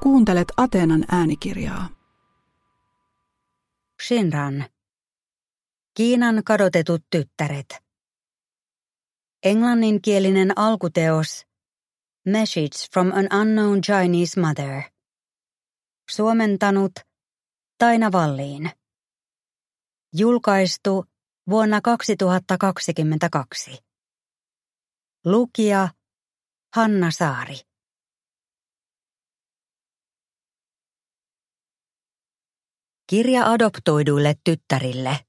Kuuntelet Ateenan äänikirjaa. Shinran. Kiinan kadotetut tyttäret. Englanninkielinen alkuteos Message from an Unknown Chinese Mother. Suomentanut Taina Vallin. Julkaistu vuonna 2022. Lukija Hanna Saari. Kirja adoptoiduille tyttärille.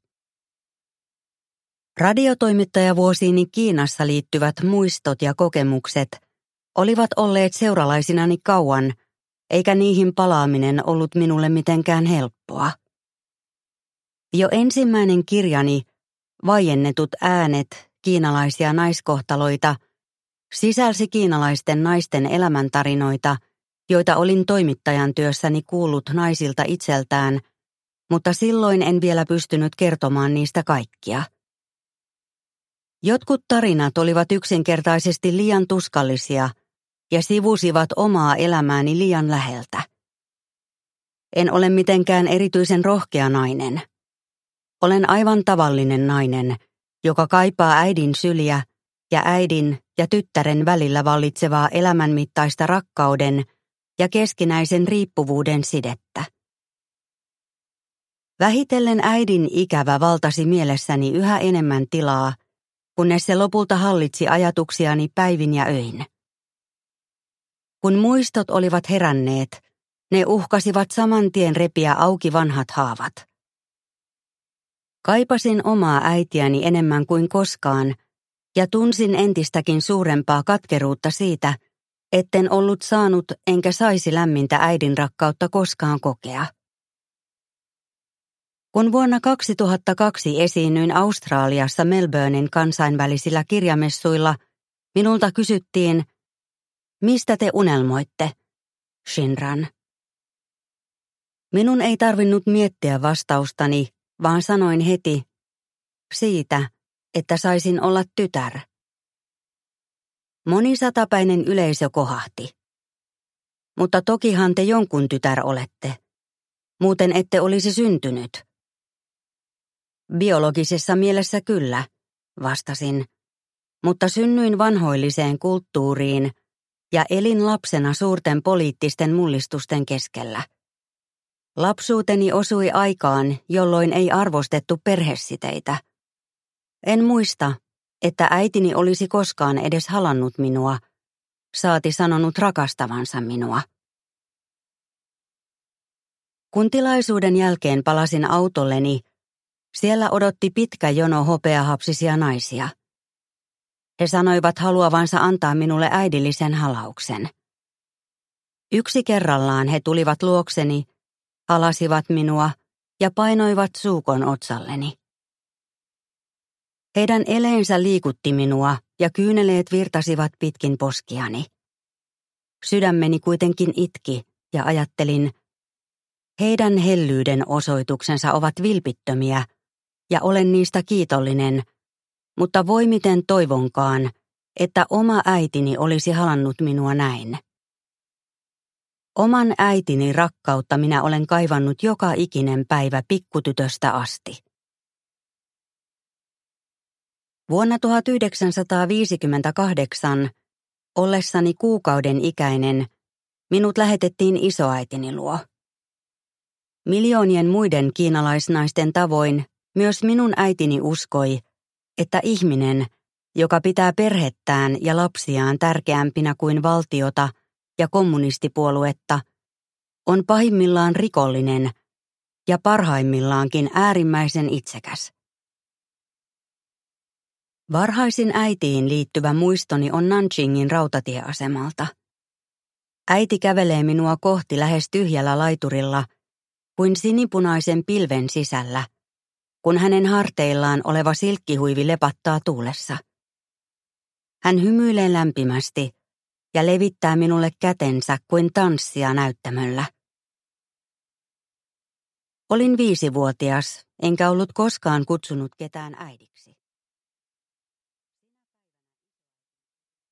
Radiotoimittajavuosiini Kiinassa liittyvät muistot ja kokemukset olivat olleet seuralaisinani kauan, eikä niihin palaaminen ollut minulle mitenkään helppoa. Jo ensimmäinen kirjani, Vaiennetut äänet, kiinalaisia naiskohtaloita, sisälsi kiinalaisten naisten elämäntarinoita, joita olin toimittajan työssäni kuullut naisilta itseltään, mutta silloin en vielä pystynyt kertomaan niistä kaikkia. Jotkut tarinat olivat yksinkertaisesti liian tuskallisia ja sivusivat omaa elämääni liian läheltä. En ole mitenkään erityisen rohkea nainen. Olen aivan tavallinen nainen, joka kaipaa äidin syliä ja äidin ja tyttären välillä vallitsevaa elämänmittaista rakkauden ja keskinäisen riippuvuuden sidettä. Vähitellen äidin ikävä valtasi mielessäni yhä enemmän tilaa, kunnes se lopulta hallitsi ajatuksiani päivin ja öin. Kun muistot olivat heränneet, ne uhkasivat saman tien repiä auki vanhat haavat. Kaipasin omaa äitiäni enemmän kuin koskaan ja tunsin entistäkin suurempaa katkeruutta siitä, etten ollut saanut enkä saisi lämmintä äidin rakkautta koskaan kokea. Kun vuonna 2002 esiinnyin Australiassa Melbournen kansainvälisillä kirjamessuilla, minulta kysyttiin, mistä te unelmoitte, Shinran? Minun ei tarvinnut miettiä vastaustani, vaan sanoin heti, siitä, että saisin olla tytär. Monisatapäinen yleisö kohahti. Mutta tokihan te jonkun tytär olette. Muuten ette olisi syntynyt. Biologisessa mielessä kyllä, vastasin, mutta synnyin vanhoilliseen kulttuuriin ja elin lapsena suurten poliittisten mullistusten keskellä. Lapsuuteni osui aikaan, jolloin ei arvostettu perhesiteitä. En muista, että äitini olisi koskaan edes halannut minua, saati sanonut rakastavansa minua. Kun tilaisuuden jälkeen palasin autolleni, siellä odotti pitkä jono hopeahapsisia naisia. He sanoivat haluavansa antaa minulle äidillisen halauksen. Yksi kerrallaan he tulivat luokseni, halasivat minua ja painoivat suukon otsalleni. Heidän eleensä liikutti minua ja kyyneleet virtasivat pitkin poskiani. Sydämeni kuitenkin itki ja ajattelin, heidän hellyyden osoituksensa ovat vilpittömiä ja olen niistä kiitollinen, mutta voi miten toivonkaan, että oma äitini olisi halannut minua näin. Oman äitini rakkautta minä olen kaivannut joka ikinen päivä pikkutytöstä asti. Vuonna 1958, ollessani kuukauden ikäinen, minut lähetettiin isoäitini luo. Miljoonien muiden kiinalaisnaisten tavoin myös minun äitini uskoi, että ihminen, joka pitää perhettään ja lapsiaan tärkeämpinä kuin valtiota ja kommunistipuoluetta, on pahimmillaan rikollinen ja parhaimmillaankin äärimmäisen itsekäs. Varhaisin äitiin liittyvä muistoni on Nanjingin rautatieasemalta. Äiti kävelee minua kohti lähes tyhjällä laiturilla, kuin sinipunaisen pilven sisällä, kun hänen harteillaan oleva silkkihuivi lepattaa tuulessa. Hän hymyilee lämpimästi ja levittää minulle kätensä kuin tanssia näyttämöllä. Olin 5-vuotias, enkä ollut koskaan kutsunut ketään äidiksi.